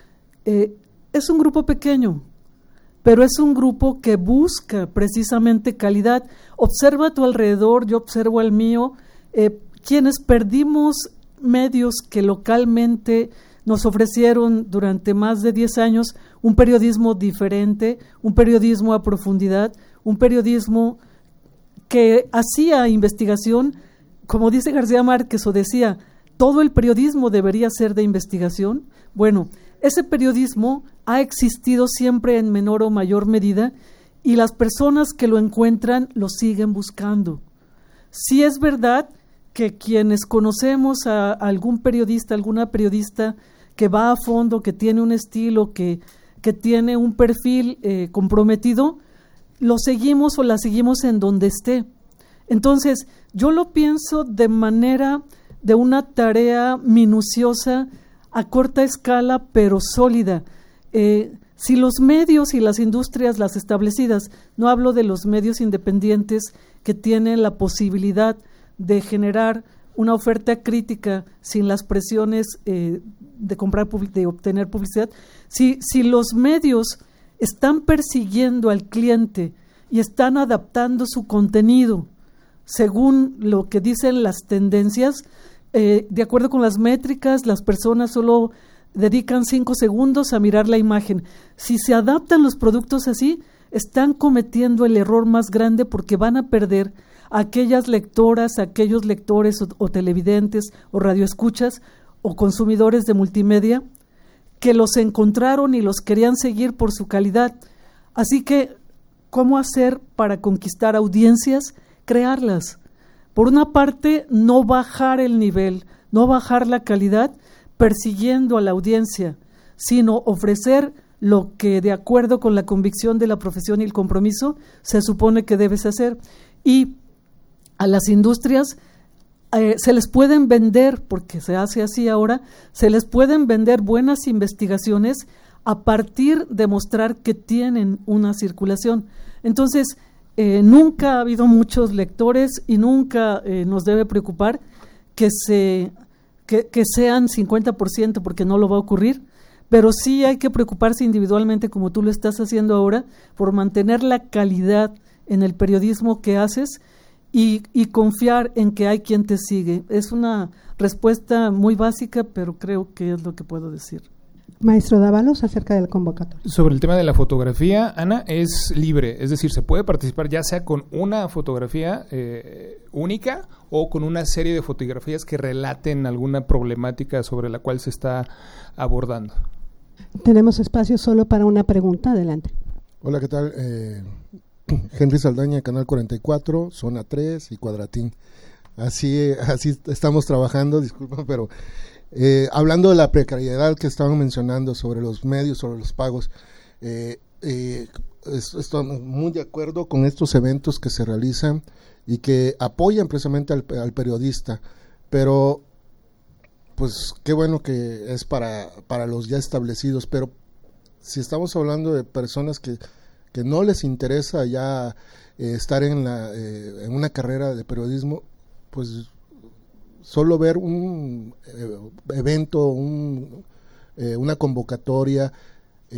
es un grupo pequeño, pero es un grupo que busca precisamente calidad. Observa a tu alrededor, yo observo al mío, quienes perdimos medios que localmente nos ofrecieron durante más de 10 años un periodismo diferente, un periodismo a profundidad, un periodismo que hacía investigación. Como dice García Márquez o decía, todo el periodismo debería ser de investigación. Bueno, ese periodismo ha existido siempre en menor o mayor medida y las personas que lo encuentran lo siguen buscando. Sí es verdad que quienes conocemos a algún periodista, alguna periodista que va a fondo, que tiene un estilo, que tiene un perfil comprometido, lo seguimos o la seguimos en donde esté. Entonces, yo lo pienso de manera de una tarea minuciosa, a corta escala, pero sólida. Si los medios y las industrias, las establecidas, no hablo de los medios independientes que tienen la posibilidad de generar una oferta crítica sin las presiones de comprar, de obtener publicidad, si los medios están persiguiendo al cliente y están adaptando su contenido según lo que dicen las tendencias, de acuerdo con las métricas, las personas solo dedican 5 segundos a mirar la imagen. Si se adaptan los productos así, están cometiendo el error más grande porque van a perder a aquellas lectoras, a aquellos lectores o televidentes o radioescuchas o consumidores de multimedia que los encontraron y los querían seguir por su calidad. Así que, ¿cómo hacer para conquistar audiencias? Crearlas. Por una parte, no bajar el nivel, no bajar la calidad persiguiendo a la audiencia, sino ofrecer lo que, de acuerdo con la convicción de la profesión y el compromiso, se supone que debes hacer. Y a las industrias se les pueden vender, porque se hace así ahora, se les pueden vender buenas investigaciones a partir de mostrar que tienen una circulación. Entonces, nunca ha habido muchos lectores y nunca nos debe preocupar que sean 50%, porque no lo va a ocurrir, pero sí hay que preocuparse individualmente, como tú lo estás haciendo ahora, por mantener la calidad en el periodismo que haces y confiar en que hay quien te sigue. Es una respuesta muy básica, pero creo que es lo que puedo decir. Maestro Dávalos, acerca del convocatorio. Sobre el tema de la fotografía, Ana, es libre, es decir, se puede participar ya sea con una fotografía única o con una serie de fotografías que relaten alguna problemática sobre la cual se está abordando. Tenemos espacio solo para una pregunta, adelante. Hola, ¿qué tal? Henry Saldaña, Canal 44, Zona 3 y Cuadratín. Así estamos trabajando, disculpa, pero hablando de la precariedad que estaban mencionando sobre los medios, sobre los pagos, estoy muy de acuerdo con estos eventos que se realizan y que apoyan precisamente al periodista, pero pues qué bueno que es para los ya establecidos, pero si estamos hablando de personas que no les interesa ya estar en una carrera de periodismo, pues solo ver un evento, una convocatoria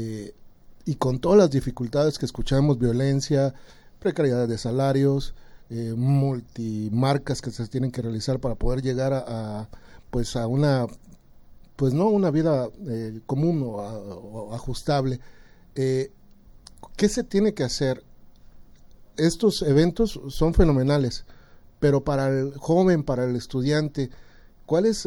y con todas las dificultades que escuchamos, violencia, precariedad de salarios, multimarcas que se tienen que realizar para poder llegar a una, pues no una vida común o ajustable. ¿Qué se tiene que hacer? Estos eventos son fenomenales, pero para el joven, para el estudiante, ¿cuál es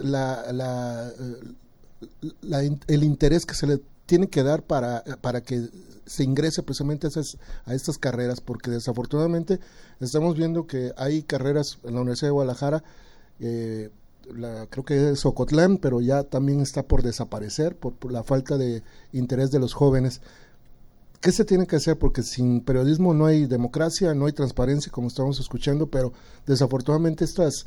el interés que se le tiene que dar para que se ingrese precisamente a estas carreras? Porque desafortunadamente estamos viendo que hay carreras en la Universidad de Guadalajara, creo que es Ocotlán, pero ya también está por desaparecer por la falta de interés de los jóvenes. ¿Qué se tiene que hacer? Porque sin periodismo no hay democracia, no hay transparencia, como estamos escuchando, pero desafortunadamente estas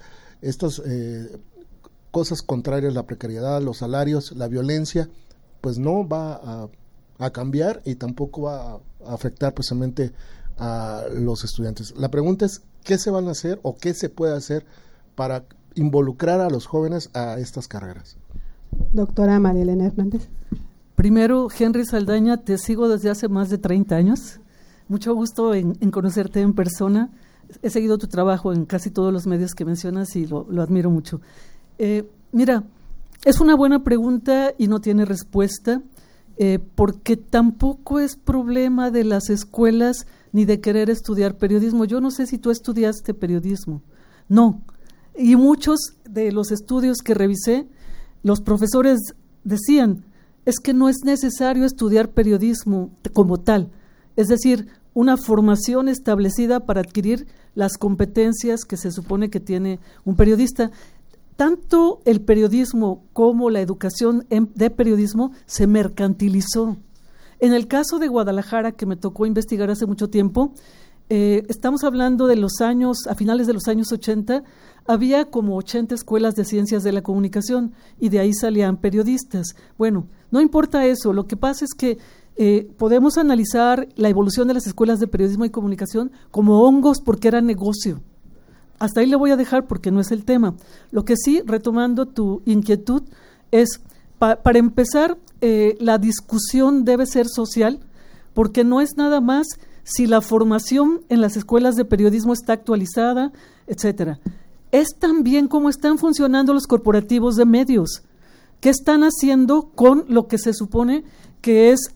cosas contrarias, la precariedad, los salarios, la violencia, pues no va a cambiar y tampoco va a afectar precisamente a los estudiantes. La pregunta es, ¿qué se van a hacer o qué se puede hacer para involucrar a los jóvenes a estas carreras? Doctora María Elena Hernández. Primero, Henry Saldaña, te sigo desde hace más de 30 años. Mucho gusto en conocerte en persona. He seguido tu trabajo en casi todos los medios que mencionas y lo admiro mucho. Mira, es una buena pregunta y no tiene respuesta, porque tampoco es problema de las escuelas ni de querer estudiar periodismo. Yo no sé si tú estudiaste periodismo. No. Y muchos de los estudios que revisé, los profesores decían, es que no es necesario estudiar periodismo como tal, es decir, una formación establecida para adquirir las competencias que se supone que tiene un periodista. Tanto el periodismo como la educación de periodismo se mercantilizó. En el caso de Guadalajara, que me tocó investigar hace mucho tiempo, estamos hablando de los años, a finales de los años 80, había como 80 escuelas de ciencias de la comunicación y de ahí salían periodistas. Bueno, no importa eso, lo que pasa es que podemos analizar la evolución de las escuelas de periodismo y comunicación como hongos porque era negocio. Hasta ahí le voy a dejar porque no es el tema. Lo que sí, retomando tu inquietud, es, para empezar, la discusión debe ser social, porque no es nada más si la formación en las escuelas de periodismo está actualizada, etcétera. Es también cómo están funcionando los corporativos de medios, qué están haciendo con lo que se supone que es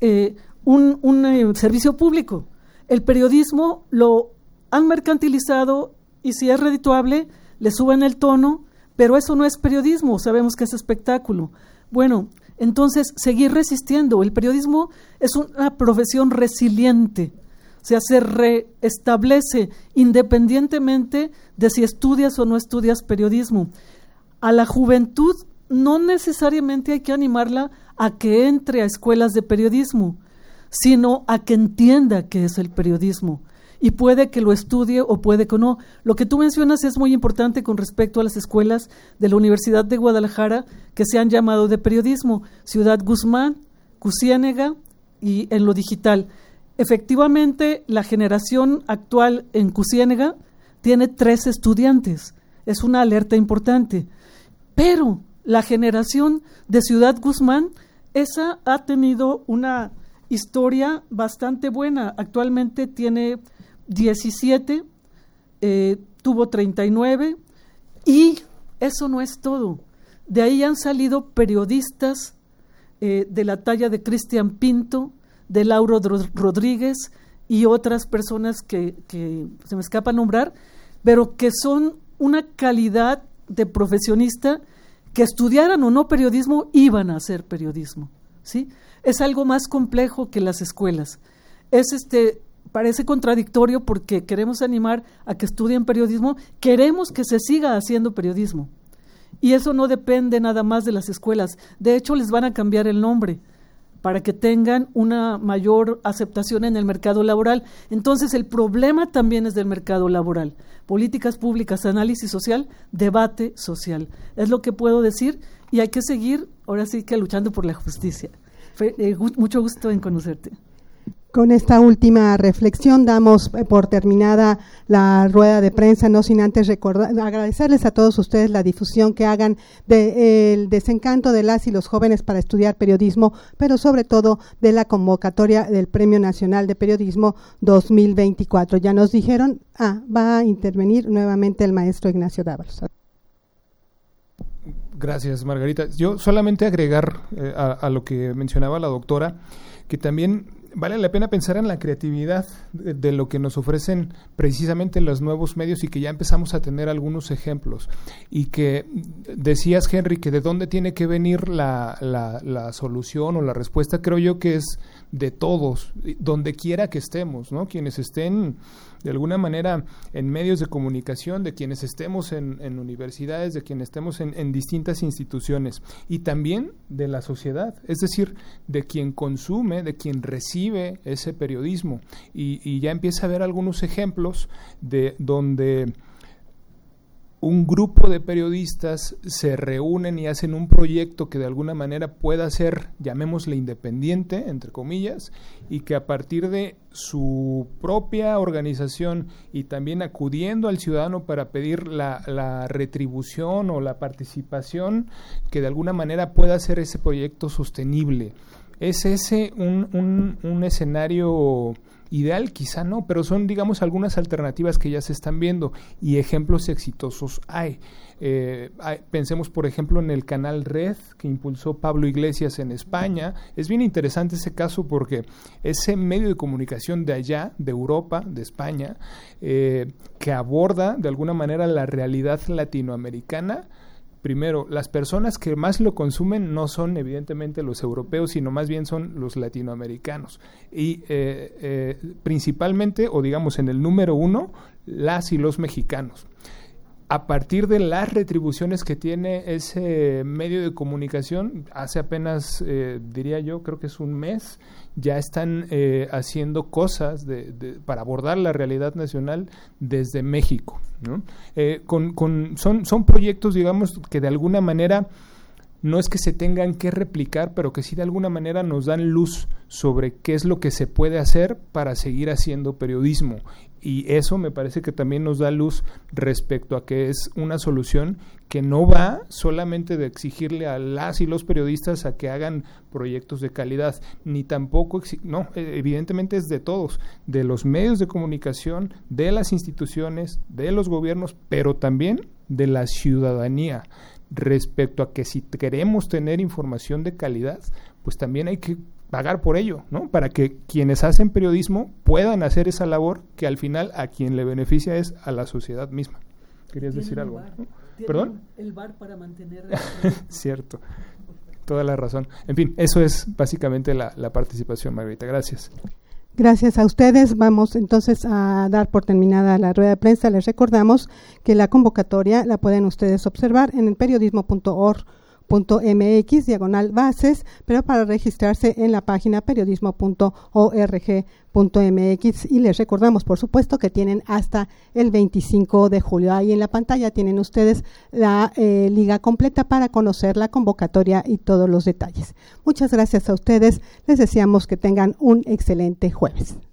un servicio público. El periodismo lo han mercantilizado y si es redituable, le suben el tono, pero eso no es periodismo, sabemos que es espectáculo. Bueno, entonces seguir resistiendo. El periodismo es una profesión resiliente, o sea, se reestablece independientemente de si estudias o no estudias periodismo. A la juventud no necesariamente hay que animarla a que entre a escuelas de periodismo, sino a que entienda qué es el periodismo. Y puede que lo estudie o puede que no. Lo que tú mencionas es muy importante con respecto a las escuelas de la Universidad de Guadalajara que se han llamado de periodismo, Ciudad Guzmán, Cusiénega y en lo digital. Efectivamente, la generación actual en Cusiénega tiene 3 estudiantes. Es una alerta importante. Pero la generación de Ciudad Guzmán, esa ha tenido una historia bastante buena. Actualmente tiene 17, tuvo 39 y eso no es todo. De ahí han salido periodistas de la talla de Cristian Pinto, de Lauro Rodríguez y otras personas que se me escapa nombrar, pero que son una calidad de profesionista que estudiaran o no periodismo, iban a hacer periodismo, ¿sí? Es algo más complejo que las escuelas. Parece contradictorio porque queremos animar a que estudien periodismo, queremos que se siga haciendo periodismo. Y eso no depende nada más de las escuelas. De hecho, les van a cambiar el nombre para que tengan una mayor aceptación en el mercado laboral. Entonces, el problema también es del mercado laboral. Políticas públicas, análisis social, debate social. Es lo que puedo decir y hay que seguir, ahora sí que luchando por la justicia. Mucho gusto en conocerte. Con esta última reflexión damos por terminada la rueda de prensa, no sin antes agradecerles a todos ustedes la difusión que hagan del desencanto de las y los jóvenes para estudiar periodismo, pero sobre todo de la convocatoria del Premio Nacional de Periodismo 2024. Ya nos dijeron, va a intervenir nuevamente el maestro Ignacio Dávalos. Gracias, Margarita. Yo solamente agregar a lo que mencionaba la doctora, que también vale la pena pensar en la creatividad de lo que nos ofrecen precisamente los nuevos medios y que ya empezamos a tener algunos ejemplos. Y que decías, Henry, que de dónde tiene que venir la solución o la respuesta. Creo yo que es de todos, donde quiera que estemos, ¿no? Quienes estén de alguna manera en medios de comunicación, de quienes estemos en universidades, de quienes estemos en distintas instituciones, y también de la sociedad, es decir, de quien consume, de quien recibe ese periodismo, y ya empieza a haber algunos ejemplos de donde un grupo de periodistas se reúnen y hacen un proyecto que de alguna manera pueda ser, llamémosle independiente, entre comillas, y que a partir de su propia organización y también acudiendo al ciudadano para pedir la retribución o la participación, que de alguna manera pueda hacer ese proyecto sostenible. ¿Es ese un escenario ideal? Quizá no, pero son, digamos, algunas alternativas que ya se están viendo y ejemplos exitosos hay. Pensemos, por ejemplo, en el canal Red que impulsó Pablo Iglesias en España. Es bien interesante ese caso porque ese medio de comunicación de allá, de Europa, de España, que aborda de alguna manera la realidad latinoamericana. Primero, las personas que más lo consumen no son evidentemente los europeos, sino más bien son los latinoamericanos. Y principalmente, o digamos en el número 1, las y los mexicanos. A partir de las retribuciones que tiene ese medio de comunicación, hace apenas, diría yo, creo que es un mes, ya están haciendo cosas para abordar la realidad nacional desde México, ¿no? Son proyectos, digamos, que de alguna manera no es que se tengan que replicar, pero que sí de alguna manera nos dan luz sobre qué es lo que se puede hacer para seguir haciendo periodismo. Y eso me parece que también nos da luz respecto a que es una solución que no va solamente de exigirle a las y los periodistas a que hagan proyectos de calidad, ni tampoco, evidentemente es de todos, de los medios de comunicación, de las instituciones, de los gobiernos, pero también de la ciudadanía, respecto a que si queremos tener información de calidad, pues también hay que pagar por ello, ¿no? Para que quienes hacen periodismo puedan hacer esa labor que al final a quien le beneficia es a la sociedad misma. ¿Querías decir algo? ¿No? ¿Perdón? El bar para mantener... Cierto, toda la razón. En fin, eso es básicamente la participación, Margarita. Gracias. Gracias a ustedes. Vamos entonces a dar por terminada la rueda de prensa. Les recordamos que la convocatoria la pueden ustedes observar en el periodismo.org.mx/bases, pero para registrarse en la página periodismo.org.mx, y les recordamos, por supuesto, que tienen hasta el 25 de julio. Ahí en la pantalla tienen ustedes la liga completa para conocer la convocatoria y todos los detalles. Muchas gracias a ustedes. Les deseamos que tengan un excelente jueves.